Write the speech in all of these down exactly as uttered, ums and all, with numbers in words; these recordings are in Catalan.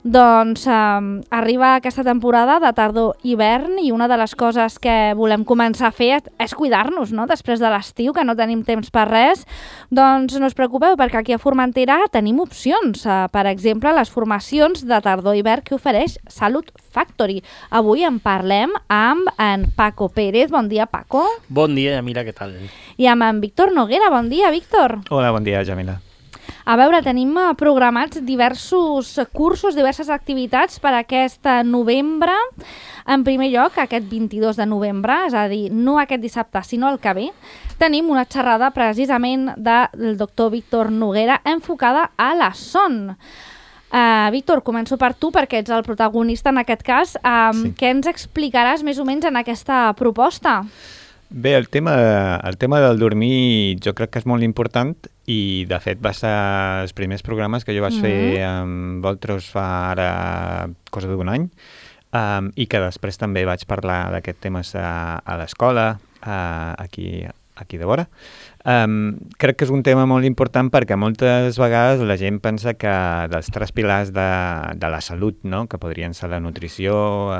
Doncs eh, arriba aquesta temporada de tardor-hivern i una de les coses que volem començar a fer és cuidar-nos, no? Després de l'estiu, que no tenim temps per res. Doncs no us preocupeu, perquè aquí a Formentera tenim opcions. Eh, per exemple, les formacions de tardor-hivern que ofereix Salut Factory. Avui en parlem amb en Paco Pérez. Bon dia, Paco. Bon dia, Jamila, què tal? I amb en Víctor Noguera. Bon dia, Víctor. Hola, bon dia, Jamila. A veure, tenim programats diversos cursos, diverses activitats per aquest novembre. En primer lloc, aquest vint-i-dos de novembre, és a dir, no aquest dissabte, sinó el que ve, tenim una xerrada precisament del doctor Víctor Noguera enfocada a la son. Uh, Víctor, començo per tu perquè ets el protagonista en aquest cas. Um, sí. Què ens explicaràs més o menys en aquesta proposta? Bé, el tema, el tema del dormir jo crec que és molt important i de fet va ser els primers programes que jo vaig mm-hmm. fer amb vosaltres fa ara cosa d'un any um, i que després també vaig parlar d'aquests temes a, a l'escola, uh, aquí, aquí de vora. Um, crec que és un tema molt important perquè moltes vegades la gent pensa que dels tres pilars de, de la salut, no? Que podrien ser la nutrició,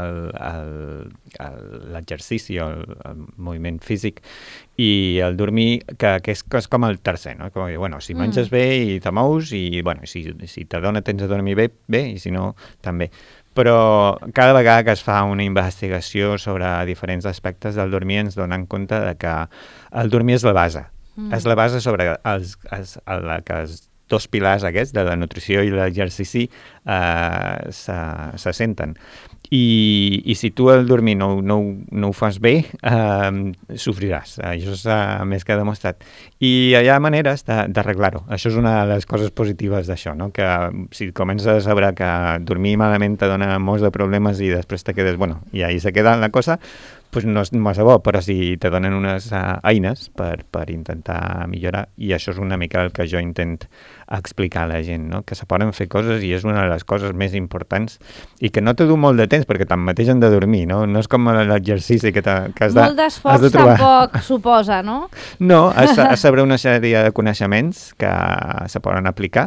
l'exercici, el, el, el moviment físic i el dormir, que, que, és, que és com el tercer, no? Com, bueno, si menges mm. bé i te mous i bueno, si, si te dona temps de dormir bé, bé, i si no, també. Però cada vegada que es fa una investigació sobre diferents aspectes del dormir ens donem compte de que el dormir és la base. Mm. És la base sobre els, els, els, els dos pilars aquests, de la nutrició i l'exercici, eh, se, se senten. I, i si tu el dormir no, no, no ho fas bé, eh, sofriràs. Això és més que demostrat. I hi ha maneres d'arreglar-ho. Això és una de les coses positives d'això, no? Que si comences a saber que dormir malament te dona molts de problemes i després te quedes, bueno, i ahí se queda la cosa, pues no és massa bo, però si te donen unes uh, eines per, per intentar millorar, i això és una mica el que jo intent explicar a la gent, no? Que se poden fer coses i és una de les coses més importants i que no te du molt de temps perquè tanmateix han de dormir, no? No és com l'exercici que, que has de, molt d'esforç de tampoc suposa, no? No, has, has saber una sèrie de coneixements que se poden aplicar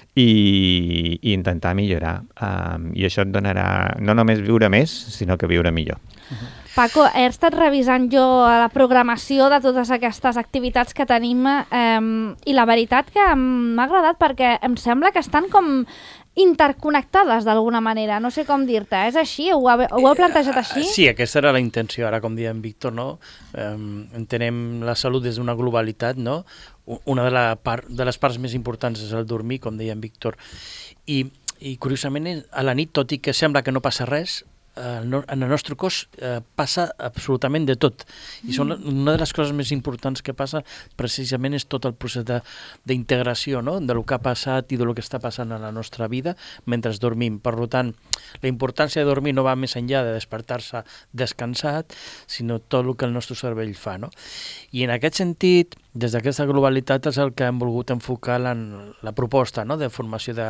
i, i intentar millorar. Um, I això et donarà no només viure més, sinó que viure millor. Uh-huh. Paco, he estat revisant jo la programació de totes aquestes activitats que tenim eh, i la veritat que m'ha agradat perquè em sembla que estan com interconnectades d'alguna manera, no sé com dir-te, és així? Ho, ha, ho heu plantejat així? Sí, aquesta era la intenció, ara com deia en Víctor, no? Eh, entenem la salut des d'una globalitat, no? Una de, la part, de les parts més importants és el dormir, com deia en Víctor, i, i curiosament a la nit, tot i que sembla que no passa res, en el nostre cos eh, passa absolutament de tot i són una de les coses més importants que passa precisament és tot el procés d'integració, no? De lo que ha passat i de lo que està passant a la nostra vida mentre dormim. Per tant, la importància de dormir no va més enllà de despertar-se descansat, sinó tot el que el nostre cervell fa, no? I en aquest sentit, des d'aquesta globalitat és el que hem volgut enfocar la, la proposta, no? De formació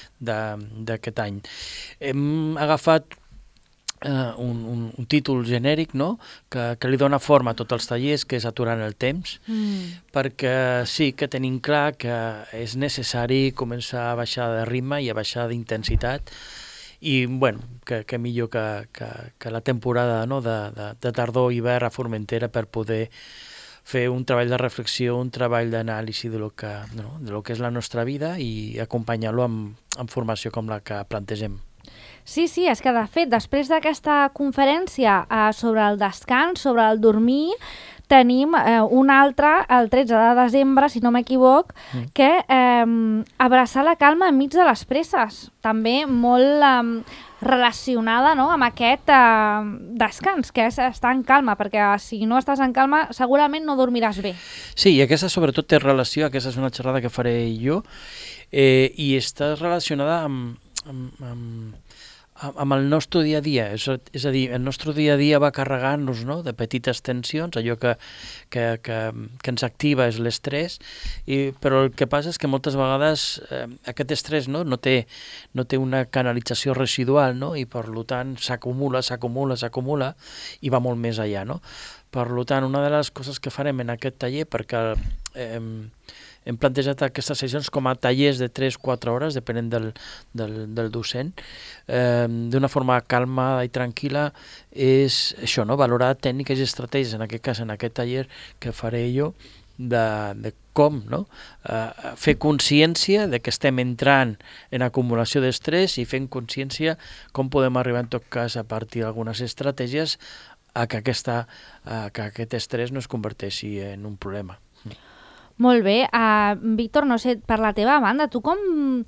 d'aquest any. Hem agafat Uh, un, un, un títol genèric, no? que, que li dona forma a tots els tallers, que és Aturant el temps, mm. perquè sí que tenim clar que és necessari començar a baixar de ritme i a baixar d'intensitat i bueno, que, que millor que, que, que la temporada, no? de, de, de tardor i hivern a Formentera per poder fer un treball de reflexió, un treball d'anàlisi de lo que, no? de lo que és la nostra vida i acompanyar-lo amb, amb formació com la que plantegem. Sí, sí, és que de fet, després d'aquesta conferència eh, sobre el descans, sobre el dormir, tenim eh, una altra, el tretze de desembre, si no m'equivoc, mm. que eh, abraçar la calma enmig de les presses. També molt eh, relacionada, no?, amb aquest eh, descans, que és estar en calma, perquè si no estàs en calma segurament no dormiràs bé. Sí, i aquesta sobretot té relació, aquesta és una xerrada que faré jo, eh, i està relacionada amb... amb, amb amb el nostre dia a dia, és, és a dir, el nostre dia a dia va carregant-nos, no?, de petites tensions, allò que, que, que, que ens activa és l'estrès, i, però el que passa és que moltes vegades eh, aquest estrès, no?, no té, no té una canalització residual, no?, i per tant s'acumula, s'acumula, s'acumula i va molt més allà, no? Per tant, una de les coses que farem en aquest taller, perquè eh, hem plantejat aquestes sessions com a tallers de tres a quatre hores, depenent del, del, del docent, eh, d'una forma calma i tranquil·la, és això, no? Valorar tècniques i estratègies, en aquest cas, en aquest taller que faré jo, de, de com, no? Uh, fer consciència de que estem entrant en acumulació d'estrès i fent consciència com podem arribar, en tot cas, a partir d'algunes estratègies, a que, aquesta, a que aquest estrès no es converteixi en un problema. Molt bé. Uh, Víctor, no sé, per la teva banda, tu com...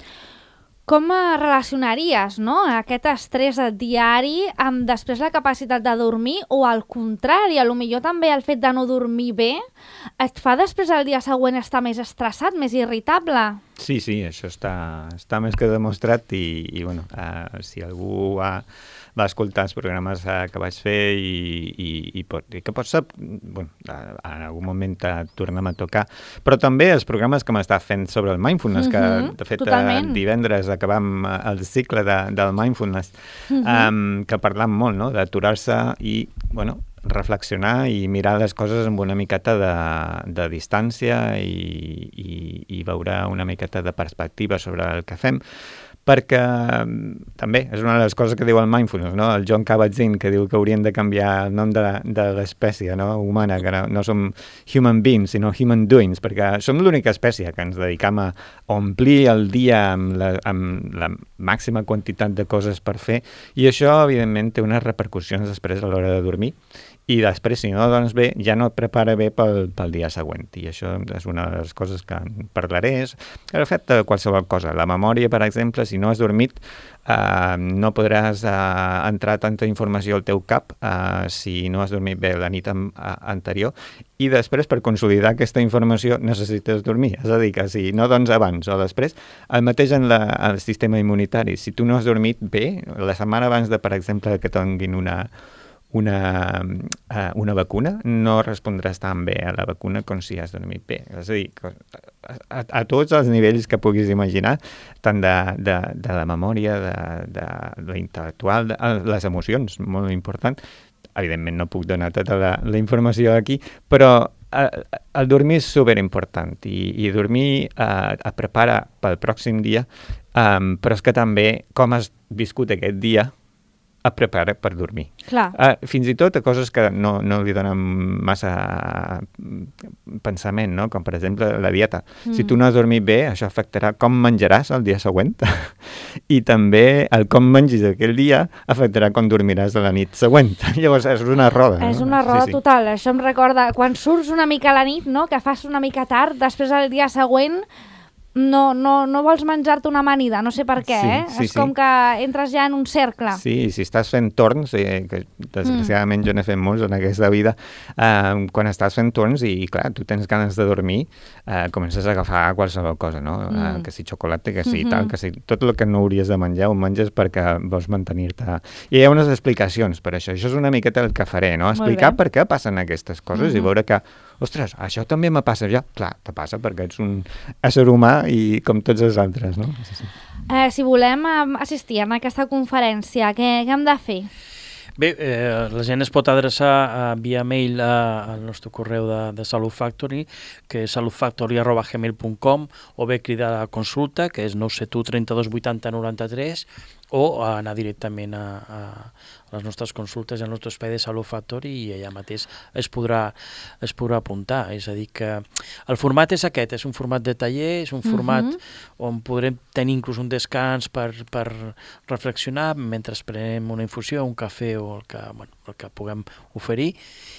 Com relacionaries, no, aquest estrès diari amb després la capacitat de dormir, o al contrari, a lo millor també el fet de no dormir bé et fa després el dia següent estar més estressat, més irritable? Sí, sí, això està, està més que demostrat i, i bueno, uh, si algú ha, va escoltar els programes uh, que vaig fer i, i, i, pot, i que pot ser, bueno, uh, en algun moment uh, tornem a tocar, però també els programes que m'està fent sobre el mindfulness, mm-hmm, que de fet uh, divendres acabam uh, el cicle de, del mindfulness, mm-hmm, um, que parlam molt, no?, d'aturar-se i, bueno, reflexionar i mirar les coses amb una miqueta de, de distància i, i, i veure una miqueta de perspectiva sobre el que fem, perquè també és una de les coses que diu el mindfulness, no? El John Kabat-Zinn, que diu que haurien de canviar el nom de, de l'espècie, no?, humana, que no, no som human beings, sinó human doings, perquè som l'única espècie que ens dedicam a omplir el dia amb la, amb la màxima quantitat de coses per fer, i això, evidentment, té unes repercussions després a l'hora de dormir, i després, si no dorms bé, ja no et prepara bé pel, pel dia següent. I això és una de les coses que en parlaré. És el fet de qualsevol cosa. La memòria, per exemple, si no has dormit, eh, no podràs eh, entrar tanta informació al teu cap eh, si no has dormit bé la nit an anterior. I després, per consolidar aquesta informació, necessites dormir. És a dir, que si no dorms abans o després, el mateix en la, el sistema immunitari. Si tu no has dormit bé, la setmana abans de, per exemple, que tinguin una... Una, uh, una vacuna, no respondràs tan bé a la vacuna com si has dormit bé. És a dir, a, a tots els nivells que puguis imaginar, tant de, de, de la memòria, de, de l'intel·lectual, de, les emocions, molt important. Evidentment no puc donar tota la, la informació aquí, però el, el dormir és superimportant i, i dormir uh, et prepara pel pròxim dia, um, però és que també com has viscut aquest dia a preparar per dormir. Clar. Uh, fins i tot a coses que no, no li donen massa pensament, no? Com per exemple la dieta. Mm. Si tu no has dormit bé, això afectarà com menjaràs el dia següent i també el com mengis aquell dia afectarà com dormiràs a la nit següent. Llavors és una roda. És no? una roda sí, sí. total. Això em recorda quan surts una mica a la nit, no? Que fas una mica tard, després el dia següent no, no, no vols menjar-te una amanida, no sé per què, sí, eh? Sí, és sí. com que entres ja en un cercle. Sí, si estàs fent torns, eh, que desgraciadament mm. jo n'he fet molts en aquesta vida, eh, quan estàs fent torns i, clar, tu tens ganes de dormir, eh, comences a agafar qualsevol cosa, no? Mm. Eh, que si xocolata, que si mm-hmm. tal, que si tot el que no hauries de menjar ho menges perquè vols mantenir-te. I hi ha unes explicacions per això. Això és una miqueta el que faré, no? Explicar per què passen aquestes coses mm-hmm. i veure que, ostres, això també me passa ja. Clar, te passa perquè ets un ésser humà i com tots els altres, no? Sí, sí. Eh, si volem eh, assistir a aquesta conferència, què, què hem de fer? Bé, eh, la gent es pot adreçar uh, via mail uh, al nostre correu de, de Salut Factory, que és salutfactory arroba gmail punt com, o bé cridar a la consulta, que és nou set u trenta-dos vuitanta noranta-tres, o anar directament a, a, a les nostres consultes al nostre espai de Salut Factory i allà mateix es podrà, es podrà apuntar. És a dir que el format és aquest, és un format de taller, és un format uh-huh. on podrem tenir inclús un descans per, per reflexionar mentre prenem una infusió, un cafè o el que, bueno, el que puguem oferir.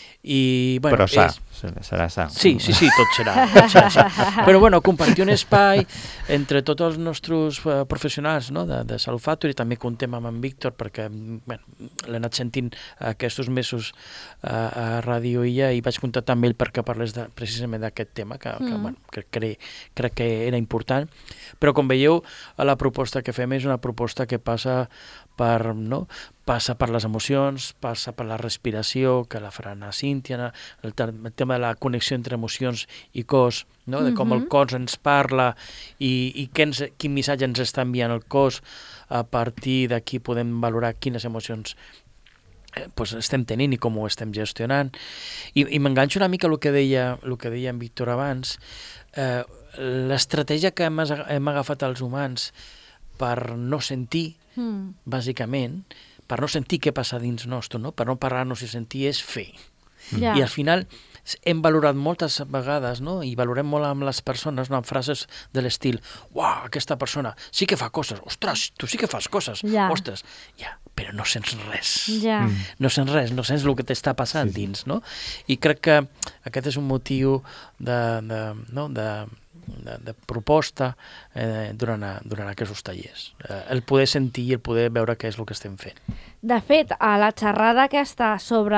I, bueno, però sa, és... serà sa. Sí, sí, sí, tot serà, tot serà sa. Però bueno, compartir un espai entre tots els nostres uh, professionals, no? de, de Salut Factory, també contem amb en Víctor perquè bueno, l'he anat sentint aquests mesos uh, a Ràdio Illa i vaig contactar amb ell perquè parlés de, precisament d'aquest tema que, que, mm. bueno, que crec, crec que era important. Però com veieu, la proposta que fem és una proposta que passa per, no? passa per les emocions, passa per la respiració, que la farà la Cíntia, el, el tema de la connexió entre emocions i cos, no? de com mm-hmm. el cos ens parla i, i què ens, quin missatge ens està enviant el cos, a partir d'aquí podem valorar quines emocions eh, pues estem tenint i com ho estem gestionant. I, i m'enganxo una mica el que deia, el que deia en Víctor abans. Eh, l'estratègia que hem, hem agafat els humans per no sentir, mm. bàsicament, per no sentir què passa dins nostre, no? Per no parlar-nos i sentir, és fer. Yeah. I al final hem valorat moltes vegades, no? I valorem molt amb les persones, no? Amb frases de l'estil, uau, aquesta persona sí que fa coses, ostres, tu sí que fas coses, yeah. ostres, ja, però no sents res. Yeah. Mm. No sents res, no sents el que t'està passant sí, dins, no? I crec que aquest és un motiu de, de, no? de, de, de proposta eh, durant, a, durant aquests tallers. Eh, el poder sentir i el poder veure què és el que estem fent. De fet, a la xerrada aquesta sobre,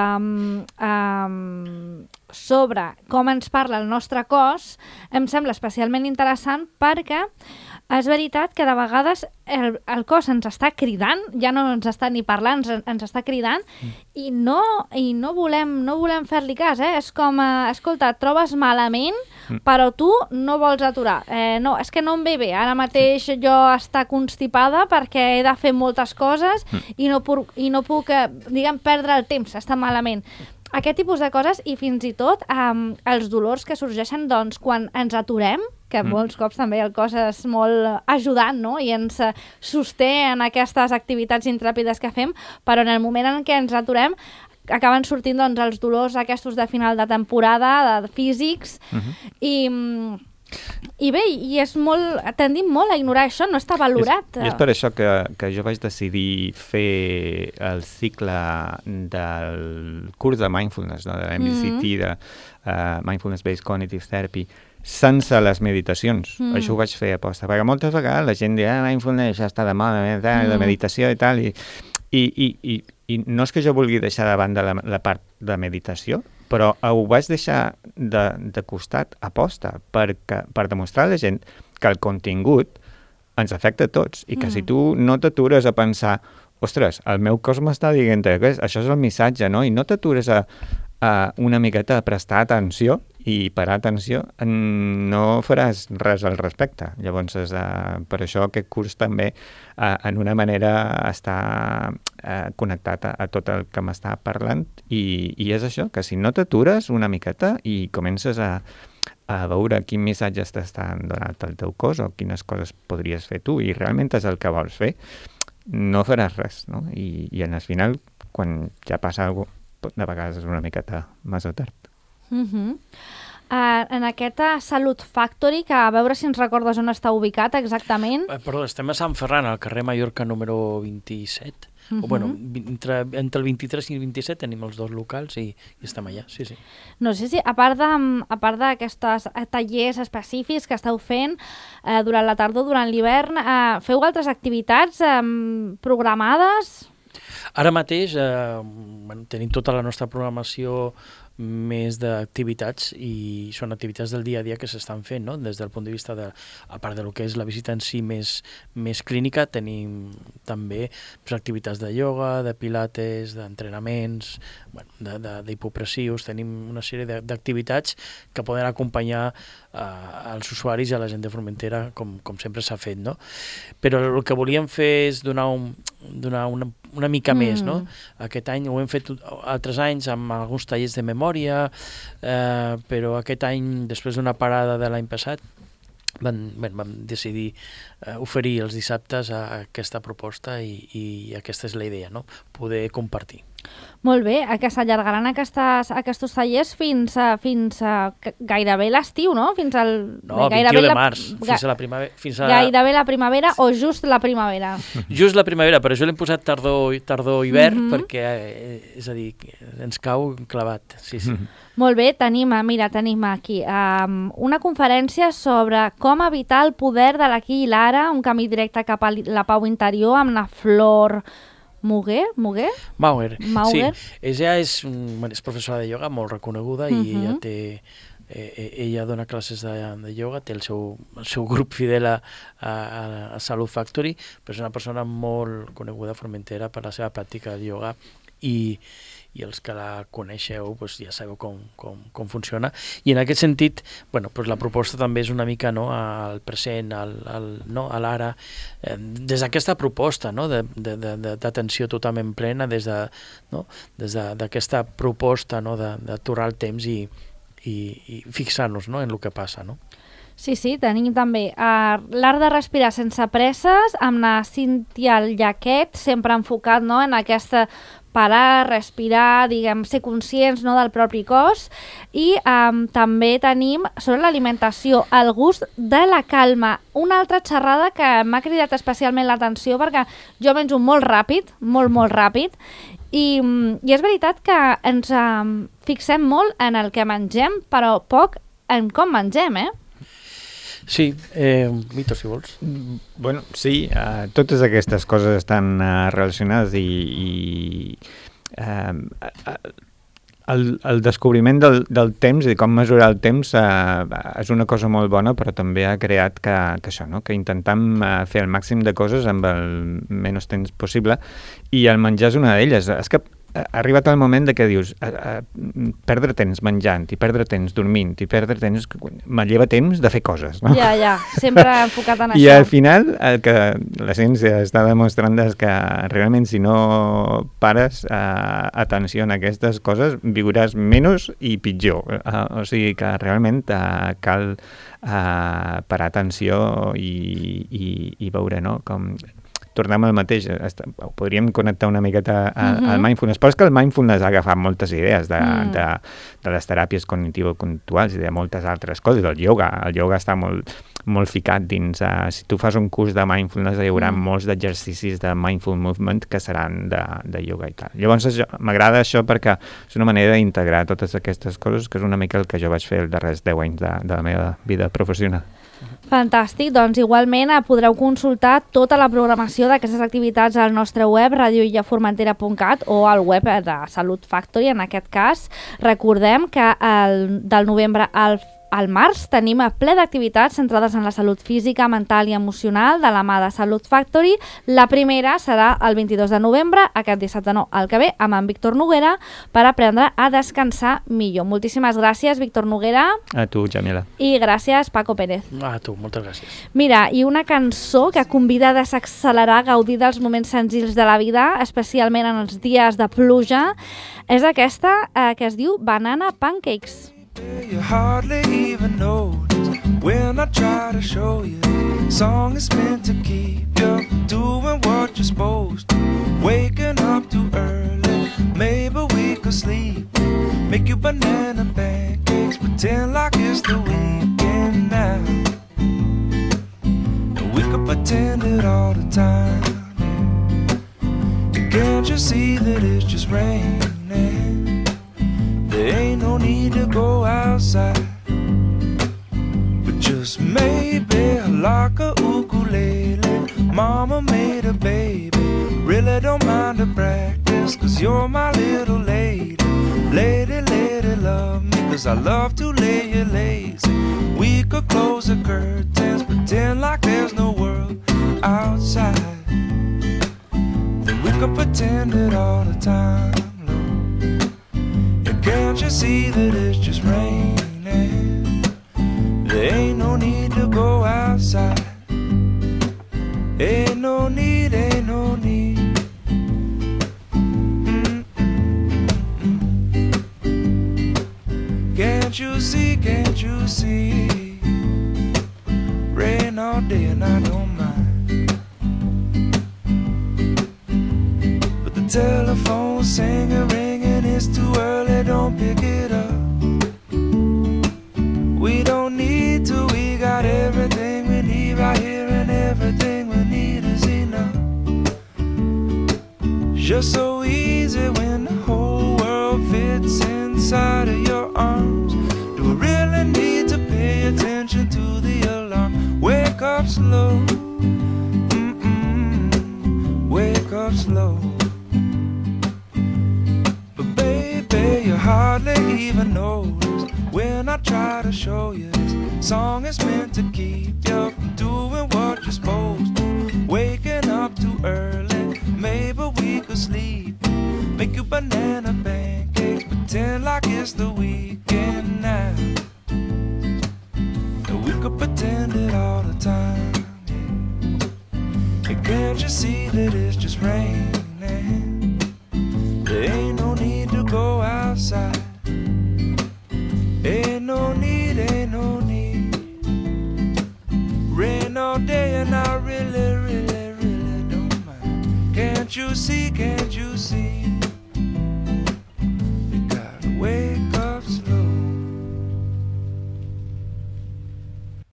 um, sobre com ens parla el nostre cos em sembla especialment interessant perquè és veritat que de vegades el, el cos ens està cridant, ja no ens està ni parlant, ens, ens està cridant mm. i no, i no volem, no volem fer-li cas, eh? És com, eh, escolta, et trobes malament, mm. però tu no vols aturar. Eh, no, és que no em ve bé, ara mateix sí. jo està constipada perquè he de fer moltes coses mm. i no puc, i no puc eh, diguem, perdre el temps, està malament. Aquest tipus de coses i fins i tot um, els dolors que sorgeixen doncs, quan ens aturem, que mm. molts cops també el cos és molt ajudant, no? I ens sosté en aquestes activitats intrèpides que fem, però en el moment en què ens aturem acaben sortint doncs, els dolors aquests de final de temporada, de físics, mm-hmm. i... I bé, i és molt, tendim molt a ignorar això, no està valorat. I és, i és per això que, que jo vaig decidir fer el cicle del curs de Mindfulness, no? De M B C T, mm-hmm. de uh, Mindfulness Based Cognitive Therapy, sense les meditacions. Mm. Això ho vaig fer a posta, perquè moltes vegades la gent diu, ah, Mindfulness ja està de moda, mm. la meditació i tal, i, i, i, i, i no és que jo vulgui deixar de banda la, la part de meditació, però ho vaig deixar de, de costat a posta perquè, per demostrar a la gent que el contingut ens afecta a tots i que mm. si tu no t'atures a pensar ostres, el meu cos m'està dient que això és el missatge, no? I no t'atures a, a una miqueta a prestar atenció i parar atenció, no faràs res al respecte. Llavors, és, uh, per això aquest curs també, uh, en una manera, està uh, connectat a, a tot el que m'està parlant i, i és això, que si no t'atures una miqueta i comences a, a veure quin missatge t'estan donant el teu cos o quines coses podries fer tu i realment és el que vols fer, no faràs res, no? I, i en el final, quan ja passa alguna cosa, de vegades és una miqueta massa tard. Uh-huh. Uh, en aquesta Salut Factory, que a veure si ens recordes on està ubicat exactament. Eh, perdó, estem a Sant Ferran, al carrer Mallorca número vint-i-set. Uh-huh. O, bueno, entre, entre el vint-i-tres i el vint-i-set tenim els dos locals i, i estem allà, sí, sí. No sé si, a part de, a part d'aquestes tallers específics que esteu fent eh, durant la tardor, durant l'hivern, eh, feu altres activitats eh, programades? Ara mateix eh, tenim tota la nostra programació més d'activitats i són activitats del dia a dia que s'estan fent, no? Des del punt de vista de, a part del que és la visita en si més, més clínica, tenim també pues, activitats de ioga, de pilates, d'entrenaments, bueno, d'hipopressius, tenim una sèrie d'activitats que poden acompanyar uh, els usuaris i a la gent de Formentera com, com sempre s'ha fet, no? Però el que volíem fer és donar, un, donar una, una mica mm. més, no? Aquest any ho hem fet altres anys amb alguns tallers de memòria, eh, però aquest any, després d'una parada de l'any passat, vam, bé, vam decidir eh, oferir els dissabtes a aquesta proposta i, i aquesta és la idea, no? Poder compartir. Molt bé, que s'allargaran aquestes, aquests tallers fins a, fins a gairebé l'estiu, no? Fins al... No, vint-i-u de març, fins a la primavera. Fins a... Gairebé la primavera o just la primavera? Just la primavera, per això l'hem posat tardor-hivern, mm-hmm. perquè, eh, és a dir, ens cau clavat, sí, sí. Mm-hmm. Molt bé, tenim, mira, tenim aquí um, una conferència sobre com evitar el poder de l'aquí i l'ara, un camí directe cap a la pau interior amb la Flor Muguer? Muguer? Mauer. Mauer. Sí, ella és, és professora de ioga molt reconeguda i uh-huh. ella té... Eh, ella dona classes de, de ioga, té el seu, el seu grup fidel a, a, a Salut Factory, però és una persona molt coneguda a Formentera per la seva pràctica de ioga i, i els que la coneixeu pues, ja sabeu com, com, com funciona. I en aquest sentit, bueno, pues la proposta també és una mica no, al present, al, al, no, a l'ara, eh, des d'aquesta proposta no, d'atenció totalment plena, des de, no, des de, d'aquesta proposta no, d'aturar el temps i i, i fixar-nos no, en el que passa, no? Sí, sí, tenim també uh, l'art de respirar sense presses, amb la Cíntia Llaquet, sempre enfocat, no?, en aquesta parar, respirar, diguem, ser conscients, no?, del propi cos. I um, també tenim sobre l'alimentació, el gust de la calma, una altra xerrada que m'ha cridat especialment l'atenció perquè jo menjo molt ràpid, molt, molt ràpid, i, i és veritat que ens um, fixem molt en el que mengem, però poc en com mengem, eh? Sí, eh, Víctor, si vols. Bueno, sí, uh, totes aquestes coses estan uh, relacionades i, i uh, el, el descobriment del, del temps i com mesurar el temps uh, és una cosa molt bona, però també ha creat que, que això, no? Que intentem uh, fer el màxim de coses amb el menys temps possible, i el menjar és una d'elles. És que ha arribat el moment de que dius a, a, perdre temps menjant i perdre temps dormint i perdre temps, me lleva temps de fer coses, no? Ja, ja, sempre enfocat en I això. I al final el que la ciència està demostrant és que realment si no pares eh, atenció en aquestes coses viuràs menys i pitjor, eh, o sigui que realment eh, cal eh, parar atenció i, i, i veure, no?, com tornem al mateix, ho podríem connectar una miqueta al, uh-huh. al mindfulness, però és que el mindfulness ha agafat moltes idees de, mm. de, de les teràpies cognitivo-conductuals i de moltes altres coses, el yoga, el yoga està molt, molt ficat dins, uh, si tu fas un curs de mindfulness hi haurà mm. molts d'exercicis de mindful movement que seran de, de yoga i tal. Llavors m'agrada això perquè és una manera d'integrar totes aquestes coses, que és una mica el que jo vaig fer els darrers deu anys de, de la meva vida professional. Fantàstic, doncs igualment podreu consultar tota la programació d'aquestes activitats al nostre web radio illa formentera punt cat o al web de Salut Factory, en aquest cas. Recordem que el, del novembre al Al març tenim a ple d'activitats centrades en la salut física, mental i emocional de la mà de Salut Factory. La primera serà el vint-i-dos de novembre, aquest dissabte no, el que ve, amb en Víctor Noguera, per aprendre a descansar millor. Moltíssimes gràcies, Víctor Noguera. A tu, Jamila. I gràcies, Paco Pérez. A tu, moltes gràcies. Mira, i una cançó que convida a desaccelerar, a gaudir dels moments senzills de la vida, especialment en els dies de pluja, és aquesta eh, que es diu Banana Pancakes. You hardly even notice when I try to show you. Song is meant to keep you doing what you're supposed to. Waking up too early, maybe we could sleep. Make you banana pancakes, pretend like it's the weekend now. We could pretend it all the time. Can't you see that it's just raining? There ain't no need to go outside, but just maybe like a ukulele. Mama made a baby, really don't mind the practice, cause you're my little lady. Lady, lady, love me, cause I love to lay you lazy. We could close the curtains, pretend like there's no world outside. Then we could pretend it all the time. Can't you see that it's just raining? There ain't no need to go outside. Ain't no need, ain't no need. Mm-mm-mm. Can't you see, can't you see? Rain all day and I don't mind. But the telephone's singing, ringing, it's too early, don't pick it up. We don't need to, we got everything we need right here, and everything we need is enough. Just so easy when the whole world fits inside of your arms. Do we really need to pay attention to the alarm? Wake up slow, mm-mm, wake up slow. You hardly even notice when I try to show you. This song is meant to keep you from doing what you're supposed to. Waking up too early, maybe we could sleep. Make you banana pancakes, pretend like it's the weekend now. And we could pretend it all the time. And can't you see that it's just raining? There ain't no need to go outside. Ain't no need, ain't no need. can't you see?